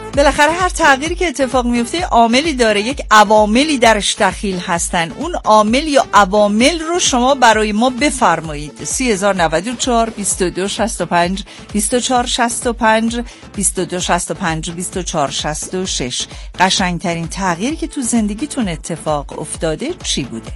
بالاخره هر تغییری که اتفاق میفته عاملی داره، یک عواملی درش دخیل هستن. اون عامل یا عوامل رو شما برای ما بفرمایید. 3094 2265 2465 2265 2466. قشنگترین تغییری که تو زندگیتون اتفاق افتاده چی بوده؟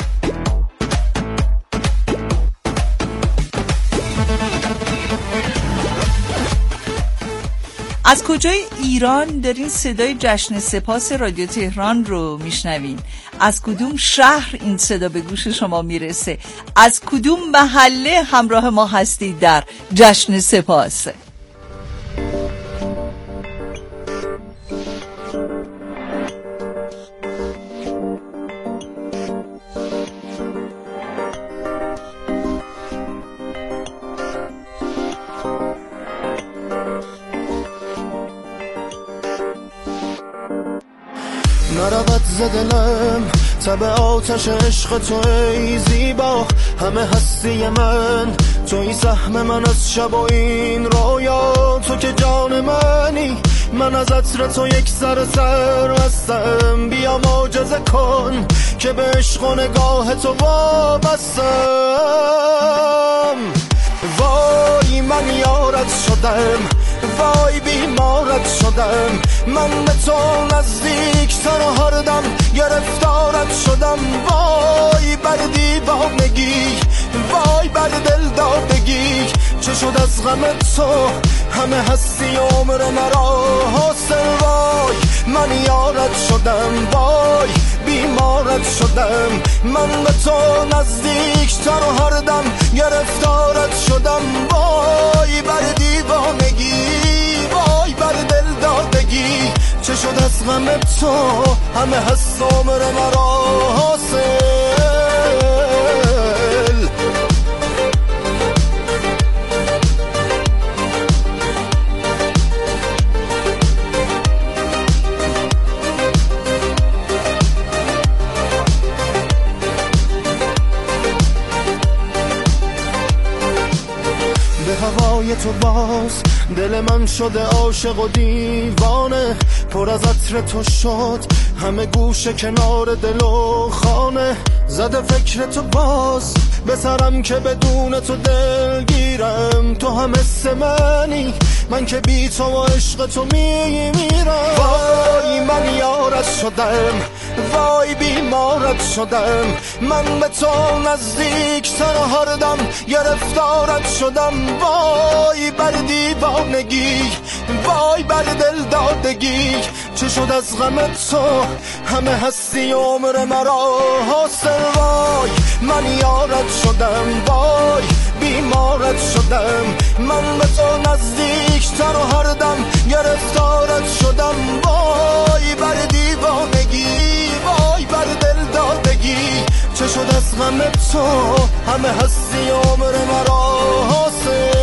از کجای ایران دارین صدای جشن سپاس رادیو تهران رو میشنوین؟ از کدوم شهر این صدا به گوش شما میرسه؟ از کدوم محله همراه ما هستید در جشن سپاس؟ نرود زدلم تب آتش عشق تو ای زیبا، همه هستی من توی سهم من از شب و این رویا. تو که جان منی، من از عطر تو یک سر هستم. بیا معجزه کن که به عشق و نگاه تو وابستم. وای من یارت شدم، وای بیمارت شدم. من به تو نزدیک تر و هر دم گرفتارت شدم. وای بر دیوانگی، وای بر دل دادگی. چه شد از غم تو همه هستی عمر مرا حاصل. وای من یارت شدم، وای بیمارت شدم. من به تو نزدیک تر و هر دم گرفتارت شدم. وای بر دیوانگی، وای بر دل دادگی. چه شد از غم تو همه هست عمر مرا حاصل. هوای تو باز دل من شده عاشق و دیوانه. پر از عطر تو شد همه گوشه کنار دل و خانه. زده فکر تو باز به سرم که بدون تو دل گیرم. تو هم مثل منی، من که بی تو و عشق تو میمیرم. وای من یارت شدم، وای بیمارت شدم. من به تو نزدیک تر و هر دم گرفتارت شدم. وای بر دیوانگی، وای بر دل دادگی. چه شد از غم تو همه هستی عمر مرا حاصل. وای من یارت شدم، وای بیمارت شدم. من به تو نزدیک تر و هر دم گرفتارت شدم. وای بر دیوانگی، وای بر دل دادگی. چه شد از غم تو همه هستی عمر مرا حاصل.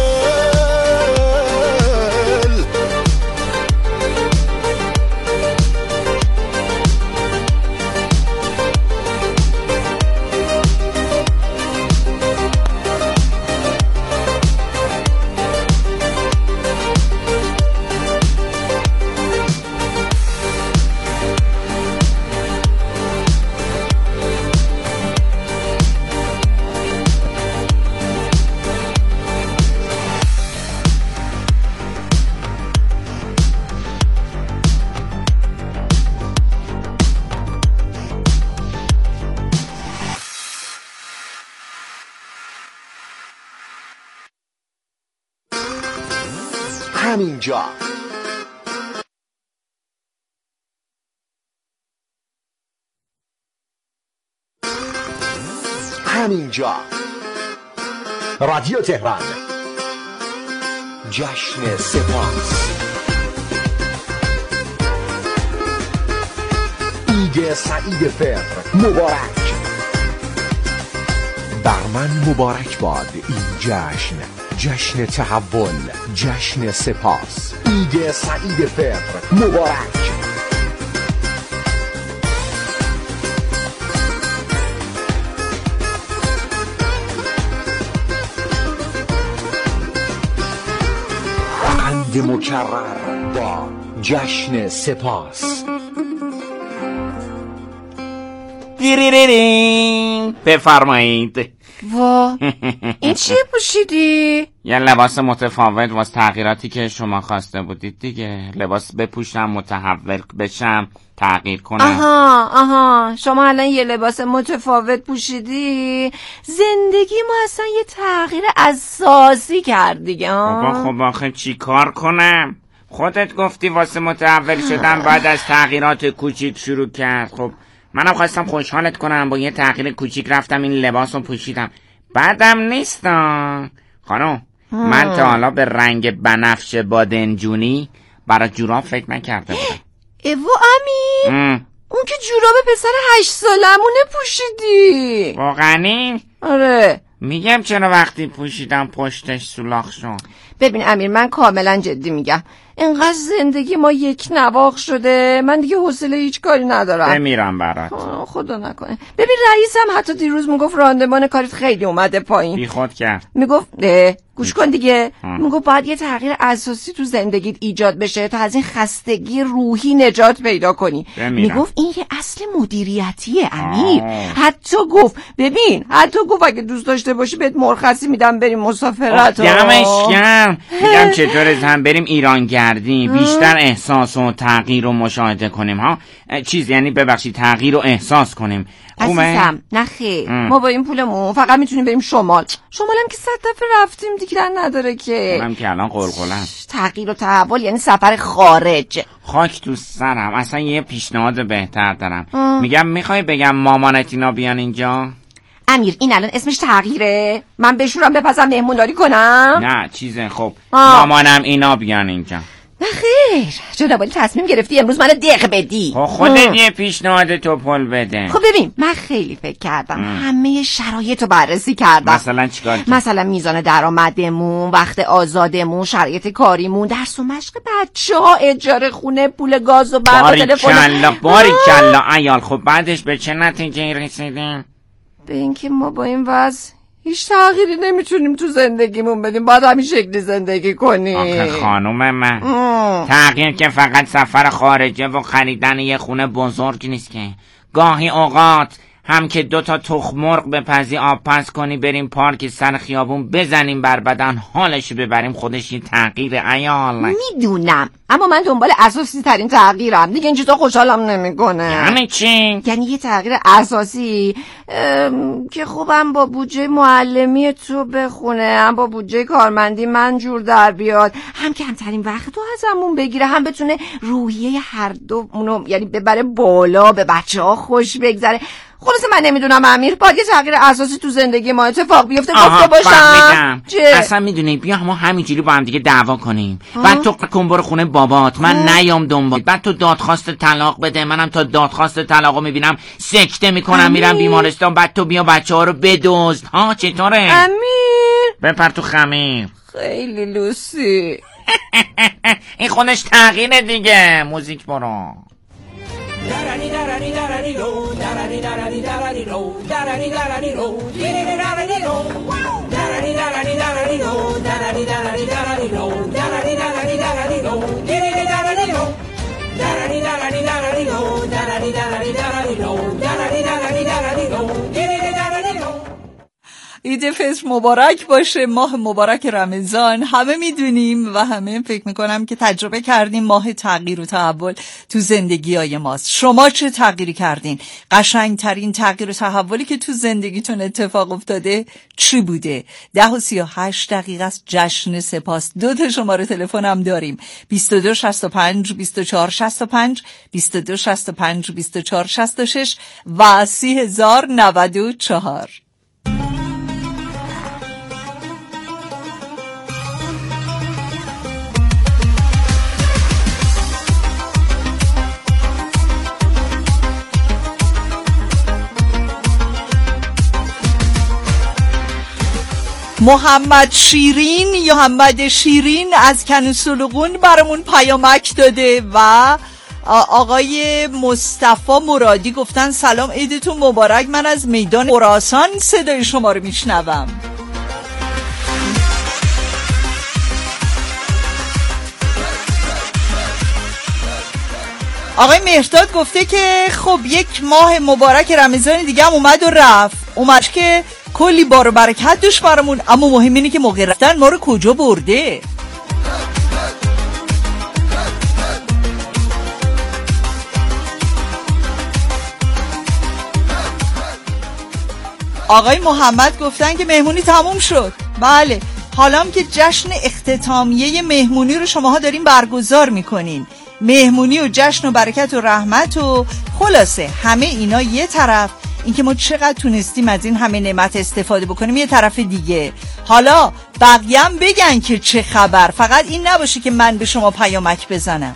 همینجا رادیو تهران، جشن سپاس. عید سعید فطر مبارک. بر من مبارک باد این جشن، جشن تحول، جشن سپاس. عید سعید فطر مبارک. عید مکرر با جشن سپاس. بفرمایید. وا این چیه پوشیدی؟ یه لباس متفاوت واسه تغییراتی که شما خواسته بودید دیگه. لباس بپوشم متحول بشم تغییر کنم. آها شما الان یه لباس متفاوت پوشیدی. زندگی ما اصلا یه تغییر اساسی کرد دیگه. خب آخه چی کار کنم؟ خودت گفتی واسه متحول شدن بعد از تغییرات کوچیک شروع کرد. خب منم خواستم خوشحالت کنم، با یه تغییر کوچیک رفتم این لباس رو پوشیدم. بعدم نیستم خانم. من تا حالا به رنگ بنفش بادنجونی برای جوراب فکر نکرده بودم. ایوه امیر اون که جوراب پسر 8 سالمونه پوشیدی. واقعا؟ آره. میگم چرا وقتی پوشیدم پشتش سولاخ شد. ببین امیر من کاملا جدی میگم، اینقدر زندگی ما یک نواخت شده من دیگه حوصله هیچ کاری ندارم. بمیرم برات. خدا نکنه. ببین رئیسم حتی دیروز میگفت راندمان کاریت خیلی اومده پایین. بی خود کرد. میگفت گوش کن دیگه. میگفت باید یه تغییر اساسی تو زندگیت ایجاد بشه تا از این خستگی روحی نجات پیدا کنی. میگفت این یه اصل مدیریتیه امیر. حتی گفت اگه دوست داشته باشی بهت مرخصی میدم بریم مسافرت. دمش گرم. میگم چطور زن بریم ایران گردی بیشتر احساس و تغییر رو مشاهده کنیم ها. یعنی ببخشید تغییر رو احساس کنیم. عزیزم نخیر ما با این پولمون فقط میتونیم بریم شمالم که 100 دفعه رفتیم دیگه نداره که. منم که الان قلقلم. تغییر و تحول یعنی سفر خارج. خاک تو سرم. اصلا یه پیشنهاد بهتر دارم. میگم میخوای بگم مامانت اینا بیان اینجا؟ امیر این الان اسمش تغییره؟ من بشورم بپزم مهمونداری کنم؟ نه چیزه. خب مامانم اینا بیان اینجا. نخیر جناب عالی تصمیم گرفتی امروز منو دق بدی. خودت یه پیشنهاد تو پل بده. خب ببین من خیلی فکر کردم همه شرایط رو بررسی کردم. مثلا چیکار کردی؟ مثلا میزان درآمدمون، وقت آزادمون، شرایط کاریمون، درس و مشق بچه‌ها، اجاره خونه، پول گاز و برق و تلفن. باریکلا عیال. خب بعدش به چه نتیجه‌ای رسیدیم؟ به اینکه ما با این وضع هیچ تغییری نمیتونیم تو زندگیمون بدیم، باید همین شکلی زندگی کنیم. آخه خانوم من تغییر که فقط سفر خارجه و خریدن یه خونه بزرگ نیست که. گاهی اوقات هم که 2 تا تخم مرغ بپزی آب پس کنی بریم پارک سر خیابون بزنیم بر بدن حالشو ببریم خودش یه تغییر عیال. میدونم اما من دنبال اساسی ترین تغییرم دیگه. این چیزا خوشحالم نمیکنه. یعنی چی؟ یعنی یه تغییر اساسی که خب هم با بودجه معلمی تو بخونه، هم با بودجه کارمندی من جور در بیاد، هم که کمترین وقت تو ازمون بگیره، هم بتونه روحیه هر دومونو یعنی ببره بالا، به بچه‌ها خوش بگذره. خلاصه من نمیدونم امیر، باید یه تغییر اساسی تو زندگی ما اتفاق بیفته گفته باشم. اصلا میدونی بیا ما همینجوری با هم دیگه دعوا کنیم. بعد تو کنبر خونه بابات من نیام دنبال، بعد تو دادخواست طلاق بده، منم تا دادخواست طلاقو میبینم سکته میکنم میرم بیمارستان، بعد تو بیا بچه‌ها رو بدزد. ها چطوره امیر؟ بپر تو خمیر. خیلی لوسی. این خودش تغییره دیگه. موزیک برو. عید فطر مبارک باشه، ماه مبارک رمضان. همه میدونیم و همه فکر میکنم که تجربه کردیم ماه تغییر و تحول تو زندگی های ماست. شما چه تغییری کردین؟ قشنگترین تغییر و تحولی که تو زندگیتون اتفاق افتاده چی بوده؟ 10:38 است. جشن سپاس. 2 تا شماره تلفنم داریم: 2265 2465 2265 2466 و 30,094. محمد شیرین از کنوسلوغون برامون پیامک داده و آقای مصطفی مرادی گفتن سلام عیدتون مبارک، من از میدان خراسان صدای شما رو میشنوم. آقای مهرداد گفته که خب یک ماه مبارک رمضان دیگه هم اومد و رفت، اومد که کلی بار و برکت داشت برامون، اما مهم اینه که موقع رفتن ما رو کجا برده. آقای محمد گفتن که مهمونی تموم شد. بله، حالا هم که جشن اختتامیه مهمونی رو شماها دارین برگزار میکنین، مهمونی و جشن و برکت و رحمت و خلاصه همه اینا یه طرف، اینکه ما چقدر تونستیم از این همه نعمت استفاده بکنیم یه طرف دیگه. حالا بقیه هم بگن که چه خبر، فقط این نباشه که من به شما پیامک بزنم.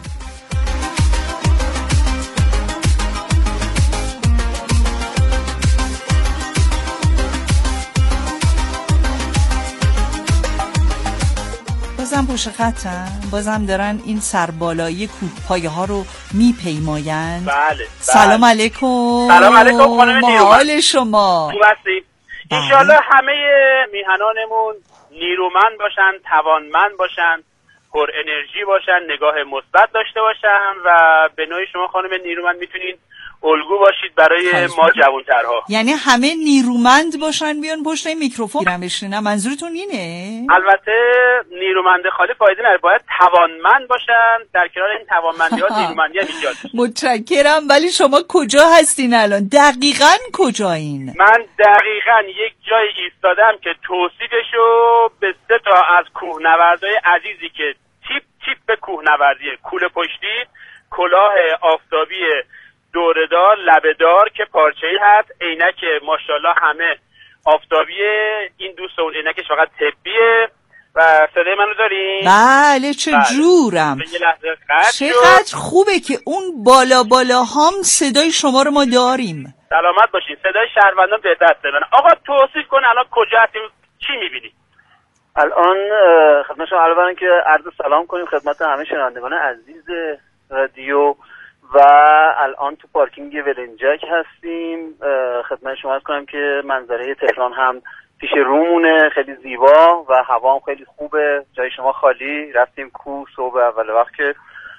بازم پشت خطم، بازم دارن این سربالایی کوهپایه ها رو میپیماین. بله. سلام علیکم. سلام علیکم خانم نیرومند. حال شما؟ خوب هستید؟ انشالله همه میهنانمون نیرومند باشن، توانمند باشن، پر انرژی باشن، نگاه مثبت داشته باشن و به نوعی شما خانم نیرومند میتونین الگو باشید برای ما جوانترها. یعنی همه نیرومند باشن بیان پشت این میکروفون گیرم بشینن، منظورتون اینه؟ البته نیرومند خالی فایده نداره، باید توانمند باشن، در کنار این توانمندی ها نیرومندی هم ایجاد بشه. متشکرم. ولی شما کجا هستین الان؟ دقیقاً کجایین؟ من دقیقاً یک جای ایستادم که توصیفشو به 3 تا از کوهنوردای عزیزی که تیپ به کوهنوردیه، کوله پشتی، کلاه آفتابی دوره‌دار لبه‌دار که پارچه‌ای هست، عینک ماشاءالله همه آفتابیه، این دوست اون عینکش فقط طبیه. و صدای منو دارین؟ بله چه جورم. یه لحظه قطع چقدر خوبه که اون بالا هم صدای شما رو ما داریم. سلامت باشین. صدای شهروندان به دست بدن. آقا توصیف کن الان کجا هستیم، چی می‌بینی؟ الان خدمت شما اولا که عرض سلام کنیم خدمت همه شنوندگان عزیز رادیو و الان تو پارکینگ ولنجک هستیم. خدمت شما عرض کنم که منظره تهران هم پیش رومونه، خیلی زیبا و هوا هم خیلی خوبه. جای شما خالی، رفتیم کوه صبح اول وقت که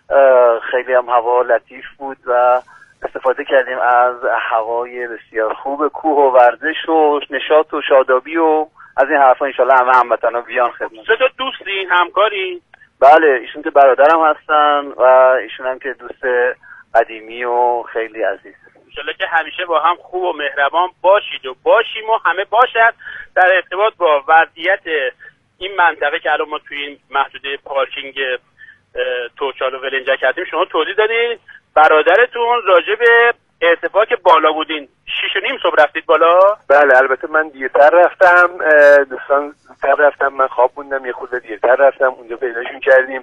خیلی هم هوا لطیف بود و استفاده کردیم از هوای بسیار خوب کوه و ورزش و نشاط و شادابی و از این حرفا. انشالله همه هموطنا بیان خدمت. 3 تا دوستین، همکاری؟ بله، ایشون که برادرم هستن و ایشون هم که دوست قدیمی و خیلی عزیز. انشالله که همیشه با هم خوب و مهربان باشید و باشیم و همه باشد. در ارتباط با وضعیت این منطقه که الان ما توی این محدوده پارکینگ توچال و ولنجک هستیم، شما توضیح دادین برادرتون راجع به ارتفاعی که بالا بودین 6:30 صبح رفتید بالا؟ بله البته من دیرتر رفتم، دوستان زودتر رفتم، من خواب موندم، یه خورده دیرتر رفتم، اونجا پیداشون کردیم.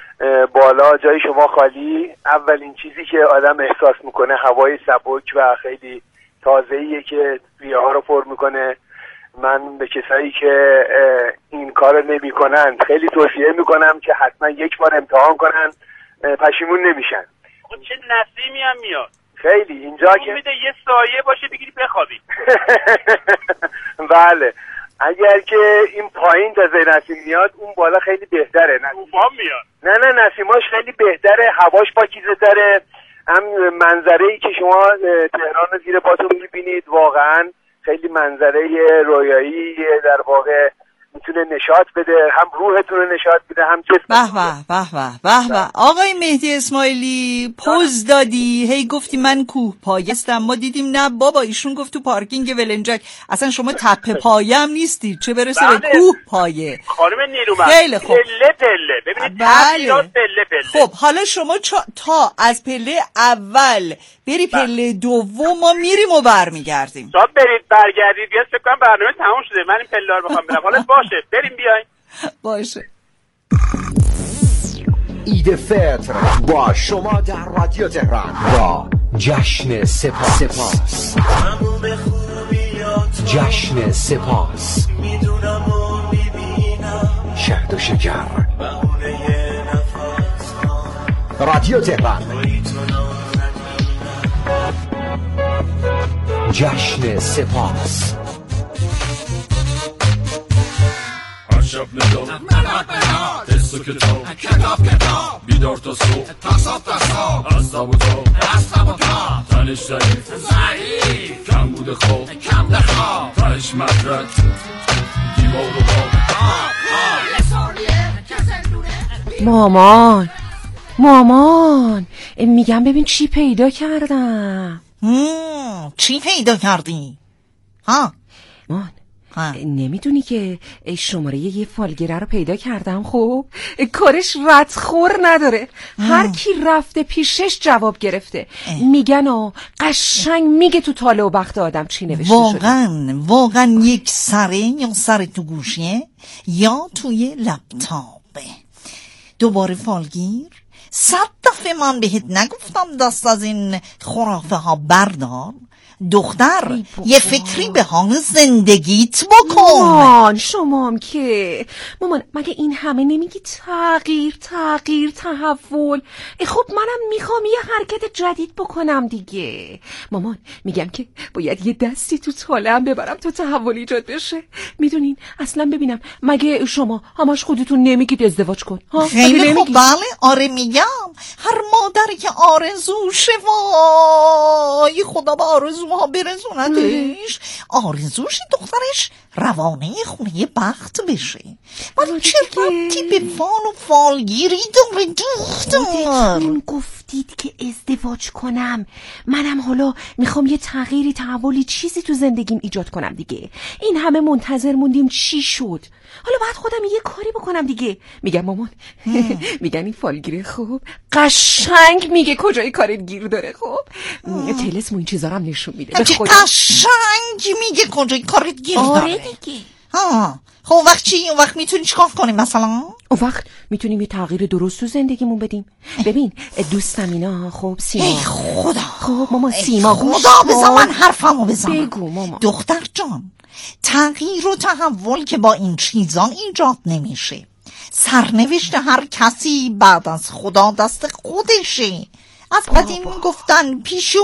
بالا جای شما خالی. اولین چیزی که آدم احساس میکنه هوای سبک و خیلی تازه‌ایه که ریه‌ها رو پر میکنه. من به کسایی که این کار نمی‌کنن خیلی توصیه میکنم که حتما یک بار امتحان کنن، پشیمون نمیشن. چه نسیمی هم میاد خیلی اینجا که میده یه سایه باشه بگیری بخوابی. بله اگر که این پایین تازه نسیم میاد اون بالا خیلی بهتره. طوفان میاد. نه نسیماش خیلی بهتره، هواش پاکیزه تره. هم منظره‌ای که شما تهران رو زیر پاتون میبینید واقعا خیلی منظره رویایی، در واقع میتونه نشاط بده، هم روحتون رو نشاط بده هم به. آقای مهدی اسماعیلی پوز دادی، هی گفتی من کوه پایه هستم، ما دیدیم نه بابا ایشون گفت تو پارکینگ ولنجک. اصلا شما تپه پایه هم نیستی، چه برسه به کوه پایه. خانم نیرومند خیلی خوب. پله ببینید پله. خب حالا شما تا از پله اول بری پله دوم ما میریم و برمیگردیم. تا برید برگردید بیاد فکر کنم برنامه تموم شده. من این پله رو بخوام برم. حالا باشه بریم بیاین. باشه. عید فطر با شما در رادیو تهران با جشن سپاس. جشن سپاس شهد و شکر رادیو تهران. جشن سپاس. Hush up, little. حس و کتاب بیدار تا صبح از تب و تاب تنش ضعیف کم بوده خواب تهش مدرک دیوار و باب. مامان میگم ببین چی پیدا کردم. چی پیدا کردی؟ مان نمیدونی که شماره یه فالگیره رو پیدا کردم؟ خب کارش ردخور نداره، هر کی رفته پیشش جواب گرفته. میگن قشنگ میگه تو تاله و بخت آدم چی نوشته شده. واقعا یک سره یا سر تو گوشیه یا توی لپتاپه. دوباره فالگیر 100 دفعه من بهت نگفتم دست از این خرافه ها بردار؟ دختر یه فکری به حال زندگیت بکن. مامان شمام که مامان مگه این همه نمیگی تغییر تحول؟ خب منم میخوام یه حرکت جدید بکنم دیگه. مامان میگم که باید یه دستی تو تاله‌ام ببرم تا تحول ایجاد بشه. میدونین اصلا ببینم مگه شما همش خودتون نمیگید ازدواج کن؟ خیلی خوب، بله آره میگم. هر مادری که آرزوشه وای خدا به آرزوها برسوندش. آرزوش دخترش روانه خونه بخت بشه. ولی چه ربطی به فال و فالگیری داره دختر؟ خودتون گفتید که ازدواج کنم، منم حالا میخوام یه تغییری تحولی چیزی تو زندگیم ایجاد کنم دیگه. این همه منتظر موندیم چی شد؟ حالا باید خودم یه کاری بکنم دیگه. میگم مامان میگن این فالگیره خوب قشنگ میگه کجای کارت گیر داره. خب تلسم و این چیزا رو هم نشون میده. قشنگ میگه کجای کارت گیر داره. آره دیگه. خب اون وقت چی؟ اون وقت میتونی چیکار کنیم مثلا؟ اون وقت میتونیم یه تغییر درست تو زندگیمون بدیم. ببین دوستم اینا خب سیما. ای خدا. خب ماما سیما خدا بذار من حرفمو بزنم. بگو ماما. دختر جان تغییر و تحول که با این چیزا ایجاد نمیشه. سرنوشت هر کسی بعد از خدا دست خودشه. از قدیم گفتن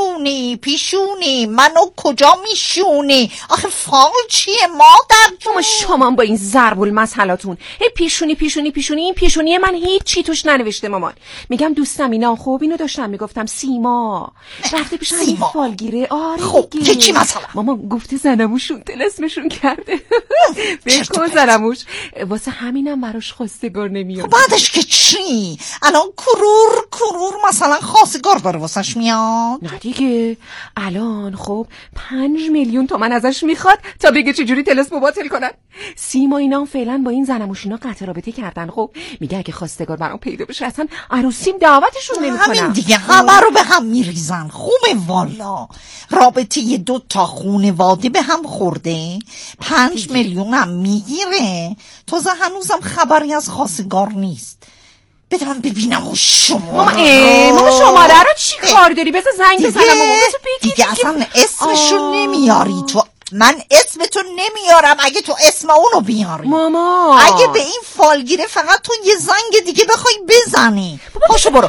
پیشونی منو کجا میشونی. آخه فال چیه مادر؟ شما با این ضرب المثلاتون پیشونی این پیشونی من هیچ چی توش ننوشته مامان. میگم دوستم اینا خب اینو داشتم میگفتم سیما رفته پیش همین فالگیره. آره خب دیگه. چی مثلا؟ مامان گفته زنموشون تلسمشون کرده. بکن زنموش واسه همینم براش خواستگار نمیاد. بعدش که چی؟ الان کرور مثلا خواستگار داره واسش میاد؟ نه دیگه الان خب 5 میلیون تومن ازش میخواد تا بگه چجوری طلسمو باطل کنن. سیما اینا فعلا با این زنموشینا قطع رابطه کردن. خب میگه اگه خواستگار برام پیدا بشه اصلا عروسیم دعوتشون نمیکنم. همین دیگه همه رو به هم میریزن. خوبه والا رابطه 2 تا خانواده به هم خورده 5 میلیون هم میگیره. تازه هنوزم خبری از خواستگار نیست. بده من ببینم و شما شماره رو چی کار داری؟ بذار زنگ بزنم مامان. دیگه اصلا اسمشو نمیاری تو. من اسمتو نمیارم اگه تو اسم اونو بیاری. ماما اگه به این فالگیره فقط تو یه زنگ دیگه بخوای بزنی. پاشو برو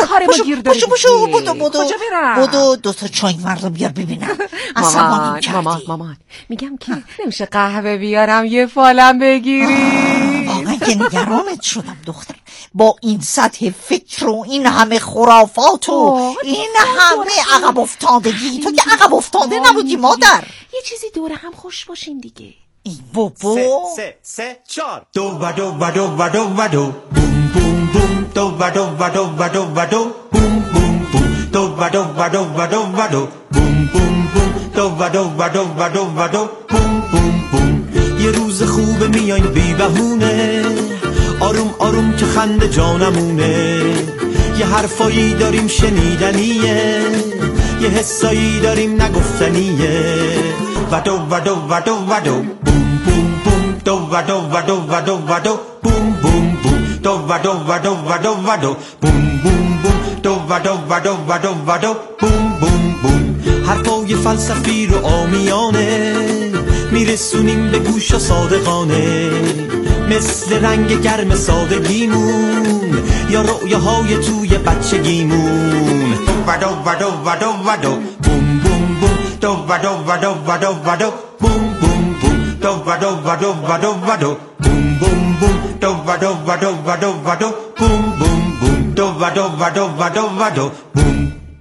بدو 2 تا چای مرد بیار ببینم. مامان میگم که نمیشه قهوه بیارم یه فالم بگیری؟ واقعا که نگرانت شدم دختر. با این سطح فکر و این همه خرافات و این همه عقب افتادگی. تو که عقب افتاده نبودی مادر. یه چیزی دوره هم خوش باشیم دیگه. ای بابا 3 4 دو و دو و دو و دو و دو بوم بوم بوم دو و دو و دو و دو و دو بوم بوم بوم دو و دو و دو و دو و دو بوم بوم بوم دو و دو و دو و دو و دو بوم بوم بوم. یه روز خوبه میایم بی بهونه آروم آروم که خنده جانمونه. یه حرفایی داریم شنیدنیه یه حسایی داریم نگفتنیه. و دو و دو و دو و دو بوم بوم بوم دو و دو و دو و دو و دو بوم بوم بوم دو و دو و دو و دو و دو بوم بوم بوم دو و دو و دو و دو و دو بوم بوم بوم. حرفای فلسفی رو عامیانه میرسونیم به گوش صادقانه مثل رنگ گرم سادگیمون یا رؤیاهای توی بچگیمون. و دو و دو و دو و دو بوم بوم بوم دو و دو و دو و دو و دو بوم بوم بوم دو و دو و دو و دو و دو بوم بوم بوم do va do va do va do va do boom boom boom do va do va do va do va do boom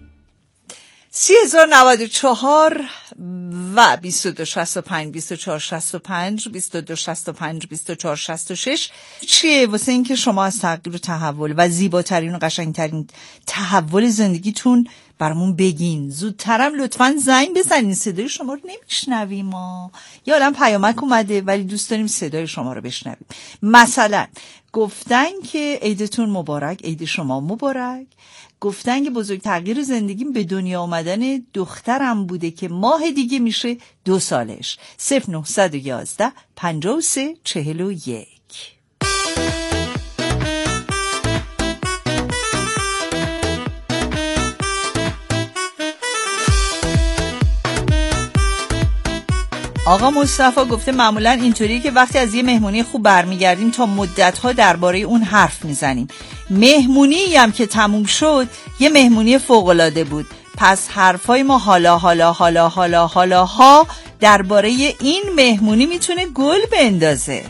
3094 و 2265 2465 2265 2466 چیه واسه اینکه شما از تغییر و تحول و زیباترین و قشنگترین تحول زندگیتون برامون بگین. زودترم لطفاً زنگ بزنین، صدای شما رو نمیشنویم ما. یا الان پیامک اومده ولی دوست داریم صدای شما رو بشنویم. مثلا گفتن که عیدتون مبارک، عید شما مبارک. گفتن که بزرگ تغییر زندگیم به دنیا آمدن دخترم بوده که ماه دیگه میشه 2 سالش. 0911 53 41. آقا مصطفی گفته معمولا اینطوریه که وقتی از یه مهمونی خوب برمیگردیم تا مدت‌ها درباره اون حرف میزنیم. مهمونی هم که تموم شد یه مهمونی فوق‌العاده بود. پس حرفای ما حالا ها درباره این مهمونی میتونه گل بندازه.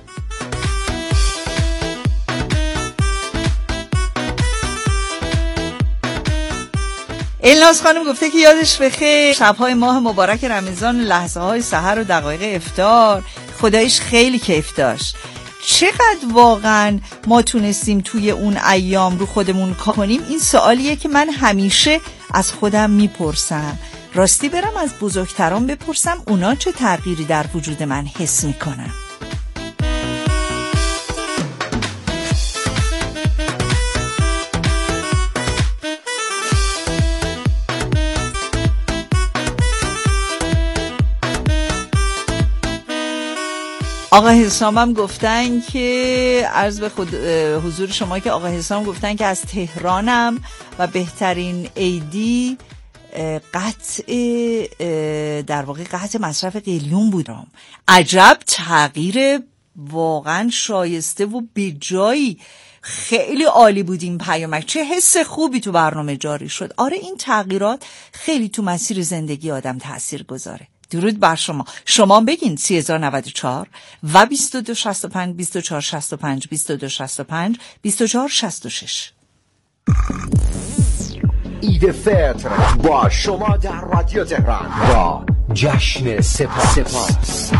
الناز خانم گفته که یادش بخیر شب‌های ماه مبارک رمضان، لحظه‌های سحر و دقایق افطار خدایش خیلی کیف داشت. چقدر واقعا ما تونستیم توی اون ایام رو خودمون کار کنیم؟ این سوالیه که من همیشه از خودم میپرسم. راستی برم از بزرگتران بپرسم اونا چه تغییری در وجود من حس میکنن. آقا حسام هم گفتن که عرض به حضور شما که آقا حسام گفتن که از تهرانم و بهترین عیدی قطع مصرف قلیون بودم. عجب تغییر واقعا شایسته و بجایی. خیلی عالی بود این پیامک. چه حس خوبی تو برنامه جاری شد. آره این تغییرات خیلی تو مسیر زندگی آدم تأثیر گذاره. درود بر شما. شما بگین 3094 و 2265 2465 2265 2466. عید فطر با شما در رادیو تهران با جشن سپاس.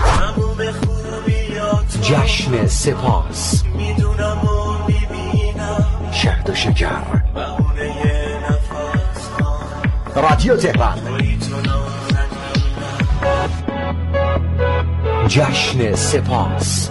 جشن سپاس شهد و شکر رادیو تهران. جشن سپاس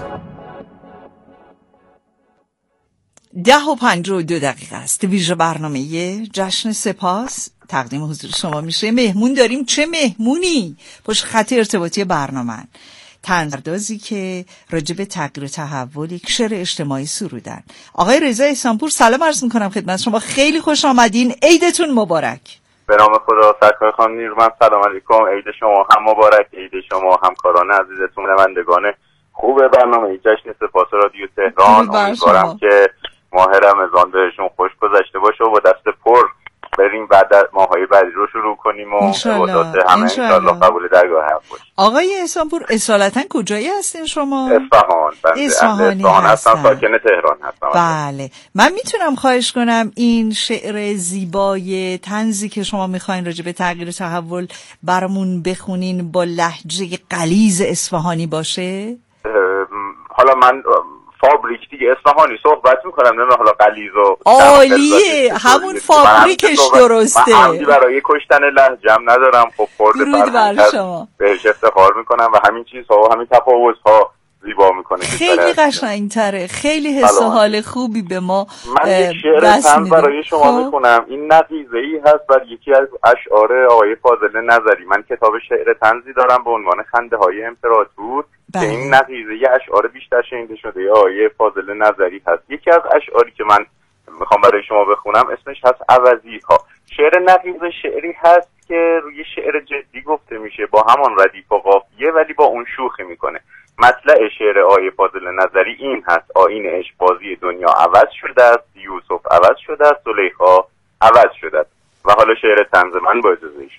10:52 است. ویژه برنامه جشن سپاس تقدیم حضور شما میشه. مهمون داریم. چه مهمونی؟ پشت خط ارتباطی برنامه تنزردازی که راجع به تغییر و تحول یک شعر اجتماعی سرودن. آقای رضا احسانپور سلام عرض میکنم خدمت شما. خیلی خوش آمدین. عیدتون مبارک. به نام خدا. سرکار خانم نیرومند سلام علیکم. عید شما هم مبارک. عید شما همکاران عزیزتون، شنوندگان خوب برنامه جشن سپاس رادیو تهران. امیدوارم که ماه رمضان بهشون خوش گذشته باشه و با دست پر بریم بعد ماهای بعدی رو شروع کنیم و عبادات همه انشالله قبول درگاه حق باشه. آقای احسانپور اصالتا کجایی هستین شما؟ اصفهان. اصفهانی هستم. ساکن تهران هستم. بله. من میتونم خواهش کنم این شعر زیبای طنزی که شما میخواین راجع به تغییر و تحول برامون بخونین با لهجه غلیظ اصفهانی باشه؟ حالا من فابریک دیگه اصفهانی صحبت میکنم، نه حالا غلیظ و عالیه. همون فابریکش درسته. من همدی برای کشتن لهجه‌ام ندارم. خب درود بر شما. بهش افتخار میکنم و همین چیزها و همین تفاوت‌ها زیبا میکنه. خیلی قشنگ‌تره. خیلی حس و حال خوبی به ما من یک شعر طنز برای شما میخونم. این نقیضه‌ای هست بر یکی از اشعار آقای فاضل نظری. من کتاب شعر طنزی دارم به عنوان خنده‌های امپراتور که این نقیضه اشعار بیشتر شنیده شده آقای فاضل نظری هست. یکی از اشعاری که من میخوام برای شما بخونم اسمش هست عوضی‌ها. شعر نقیضه شعری هست که روی شعر جدی گفته میشه با همان ردیف و قافیه ولی با اون شوخی میکنه. مطلع شعر آقای فاضل نظری این هست: آیین عشق بازی دنیا عوض شده است، یوسف عوض شده است، زلیخا عوض شده است. و حالا شعر طنز من با اجازه شما.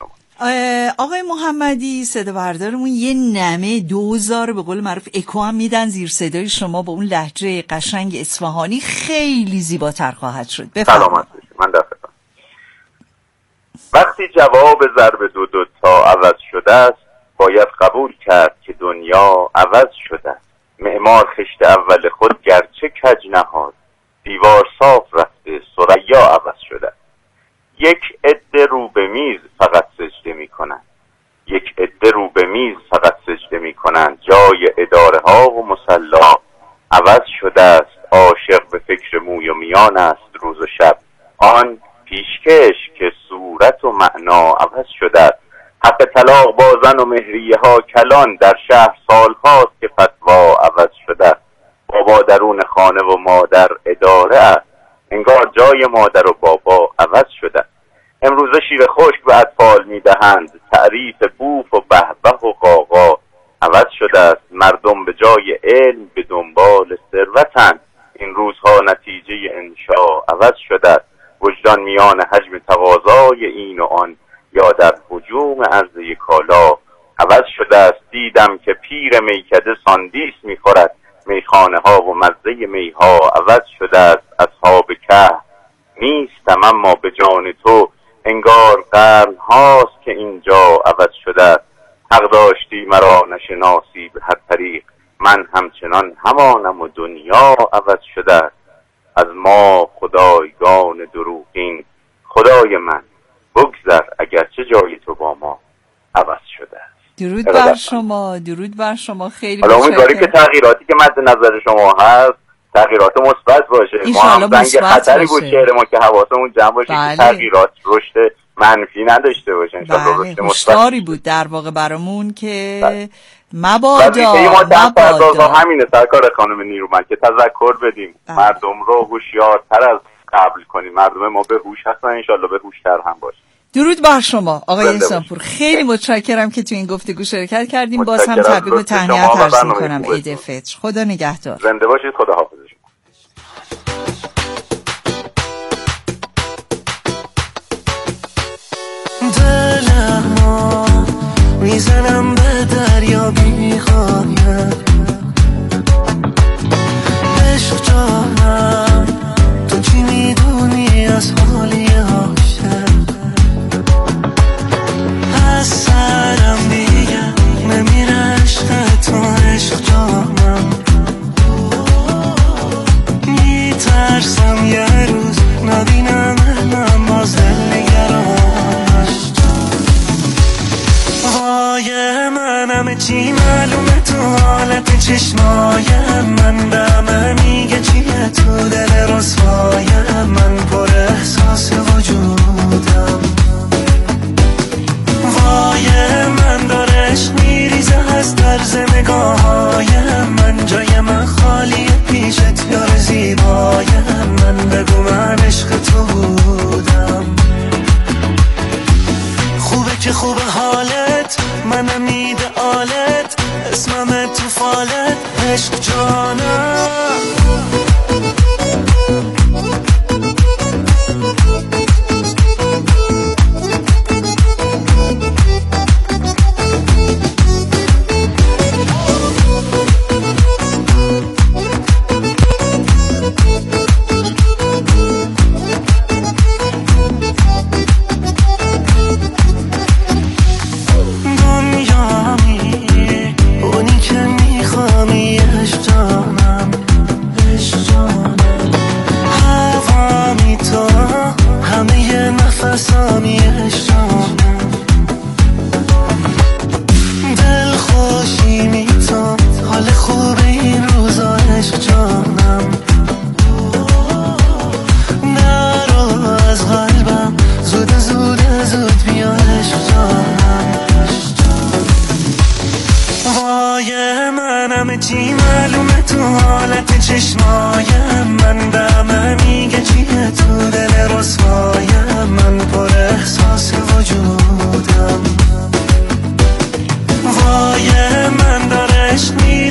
آقای محمدی صدا بردارمون یه نمه دوزار به قول معروف اکو هم میدن زیر صدای شما با اون لهجه قشنگ اصفهانی خیلی زیباتر خواهد شد. سلامت باشید. من در خدمت. وقتی جواب ضرب دو تا عوض شده است باید قبول کرد که دنیا عوض شده است. معمار خشت اول خود گرچه کج نهاد دیوار صاف رفته ثریا عوض شده است. یک عده رو به میز فقط سجده می کنند. یک عده رو به میز فقط سجده می کنند. جای اداره ها و مصلا عوض شده است. عاشق به فکر موی و میان است روز و شب. آن پیشکش که صورت و معنا عوض شده است. حق طلاق با زن و مهریه ها کلان در شهر سال هاست که فتوا عوض شده است. بابا درون خانه و مادر اداره است. انگار جای مادر و بابا عوض شده. امروزه شیر خشک به اطفال میدهند. تعریف بوف و بهبه و قاقا عوض شده است. مردم به جای علم به دنبال ثروتند. این روزها نتیجه انشا عوض شده است. وجدان میان حجم تقاضای این و آن یا در هجوم عرضه کالا عوض شده است. دیدم که پیر میکده ساندیس میخورد. میخانه ها و مزه میها عوض شده است. اصحاب کهف نیستم اما به جان تو انگار قرن هاست که اینجا عوض شده است. حق داشتی مرا نشناسی به هر طریق من همچنان همانم و دنیا عوض شده است. از ما خدایگان دروغین خدای من بگذر اگرچه جای تو با ما عوض شده است. درود بر شما، درود بر شما. خیلی حالا امیدواریم که تغییراتی که مد نظر شما هست تغییرات مثبت باشه. ما هم زنگ خطری بود شعر ما که حواسمون جمع باشه که تغییرات رشد منفی نداشته باشه. انشالله رشد مثبتی بود در واقع برامون که مبادا همینه سرکار خانم نیرومند که تذکر بدیم مردم رو هوشیارتر از قبل کنیم. مردم ما به هوش هستن، انشالله به هوشتر هم باشه. درود بر شما آقای احسانپور. خیلی متشکرم که تو این گفتگو شرکت کردیم. باز هم تبریک و تهنیت عرض می‌کنم عید فطر. خدا نگهدار. زنده باشید. خدا حافظ. دلمو میزنم به دریا بی‌غایت. عشق جانم تو چی میدونی از حالی عاشق؟ از سرم دیگه نمیره عشق تو. عشق جانم میترسم یه روز نبینم من باز دلنگرانش. وای منم چی معلومه تو حالت چشمای من. دمه میگه چیه تو دل رسوای من. پر احساس وجودم وای من داره عشق میریزه از طرز نگاههای من. جای من خالیه پیشت یار زیبای من. بگو من عشق تو بودم. خوبه که خوبه حالت منم ایدئالت اسمم تو فالت عشق جانم. چی معلومه تو حالت چشمای من. دمه میگه چیه تو دل رسوای من. پر احساس وجودم وای من داره عشق